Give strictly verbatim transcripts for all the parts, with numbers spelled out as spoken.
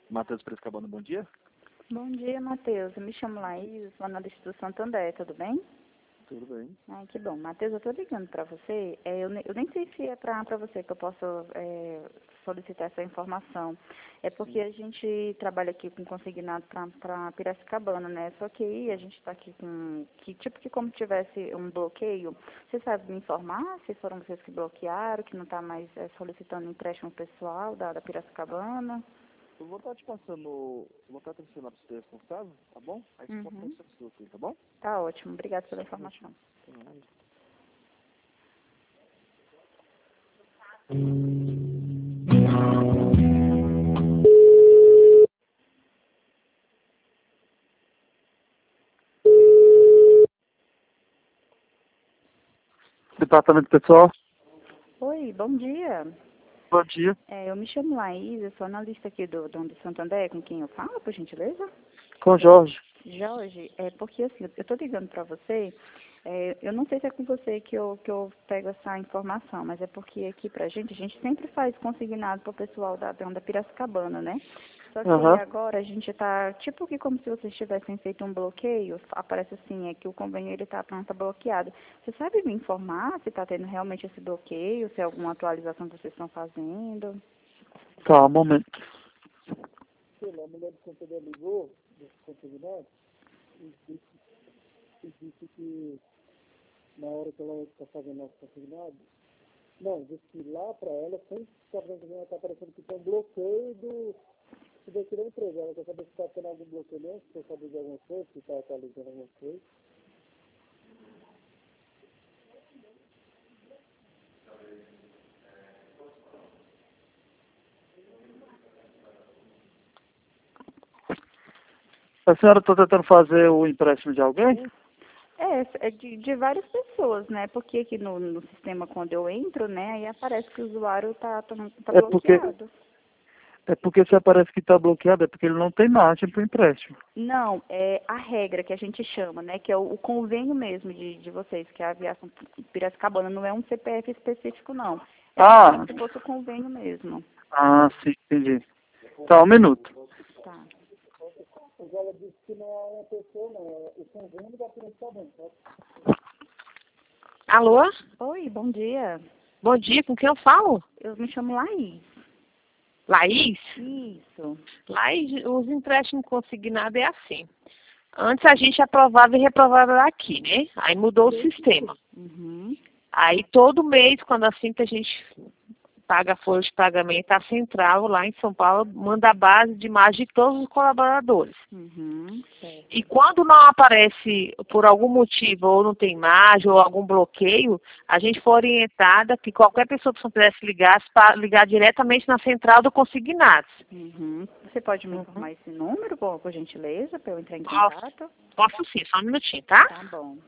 Matheus Prescabano, bom dia. Bom dia, Matheus. Eu me chamo Laís, sou analista do Santander, tudo bem? Tudo bem. Ai, que bom. Matheus, eu estou ligando para você. É, eu, ne- eu nem sei se é para você que eu posso é, solicitar essa informação. É porque a gente trabalha aqui com consignado para Piracicabana, né? Só que aí a gente está aqui com, que tipo que como tivesse um bloqueio. Você sabe me informar se foram vocês que bloquearam, que não está mais é, solicitando empréstimo pessoal da, da Piracicabana? Eu vou estar te passando, vou estar transferindo para você responsável, tá bom? Aí você pode Uhum. passar a sua aqui, tá bom? Tá ótimo. Obrigada pela informação. Departamento pessoal, Oi, bom dia. bom dia. É, eu me chamo Laís, eu sou analista aqui do Dom de Santander, com quem eu falo, por gentileza? Com Jorge. Jorge, é porque assim, eu estou ligando para você, é, eu não sei se é com você que eu, que eu pego essa informação, mas é porque aqui pra gente, a gente sempre faz consignado para o pessoal da, da Piracicabana, né? Só que aí Aham. agora a gente está, tipo que como se vocês tivessem feito um bloqueio, aparece assim, é que o convênio ele está tá bloqueado. Você sabe me informar se está tendo realmente esse bloqueio, se é alguma atualização que vocês estão fazendo? Tá, um momento. Sei lá, a mulher do Santander ligou, desse consignado, e disse, e disse que na hora que ela está fazendo nosso consignado, não, disse que lá para ela, sempre que está fazendo, está parecendo que tem um bloqueio do, do daqui da empresa. Ela quer saber se está tendo algum bloqueio mesmo, se está sabendo de alguma coisa, se está atualizando alguma coisa. A senhora está tentando fazer o empréstimo de alguém? É, é de, de várias pessoas, né? Porque aqui no, no sistema, quando eu entro, né, aí aparece que o usuário tá, tá, tá É porque, bloqueado. é porque se aparece que está bloqueado, é porque ele não tem margem para o empréstimo. Não, é a regra que a gente chama, né? Que é o, o convênio mesmo de, de vocês, que é a aviação Piracicabana, não é um C P F específico, não. É Ah, como se fosse o convênio mesmo. ah, sim, entendi. Tá, um minuto. Tá. Mas ela disse que não é uma pessoa, não, é o convênio da Piracicabana, sabe? Alô? Oi, bom dia. Bom dia, com quem eu falo? Eu me chamo Laís. Laís? Isso. Laís, os empréstimos consignados é assim. Antes a gente aprovava e reprovava aqui, né? Aí mudou o sistema. Uhum. Aí todo mês, quando assim que a gente paga a folha de pagamento, a central lá em São Paulo manda a base de imagem de todos os colaboradores. Uhum. Certo. E quando não aparece, por algum motivo, ou não tem imagem, ou algum bloqueio, a gente foi orientada que qualquer pessoa que não pudesse ligar, para ligar diretamente na central do consignados. Uhum. Você pode me Uhum. informar esse número, por, por gentileza, para eu entrar em Posso, contato? posso sim, só um minutinho, tá? Tá bom.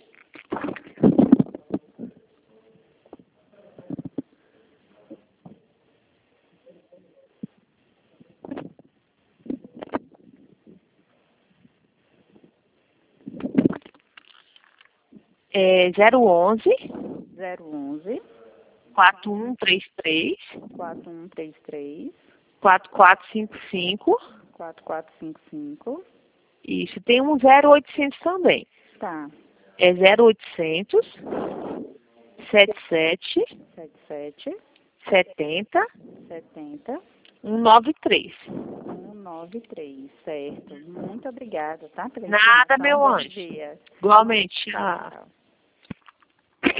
É zero onze, zero onze, quatro um três três, quatro um três três, quatro quatro cinco cinco. quatro quatro cinco cinco. Isso, tem um zero oitocentos também. Tá. É zero oitocentos, setenta e sete, sete sete, setenta, setenta, cento e noventa e três. um nove três. Certo. Muito obrigada, tá? Pela Nada, informação. meu Bom anjo. dia. Igualmente. Tchau, Ah. tchau.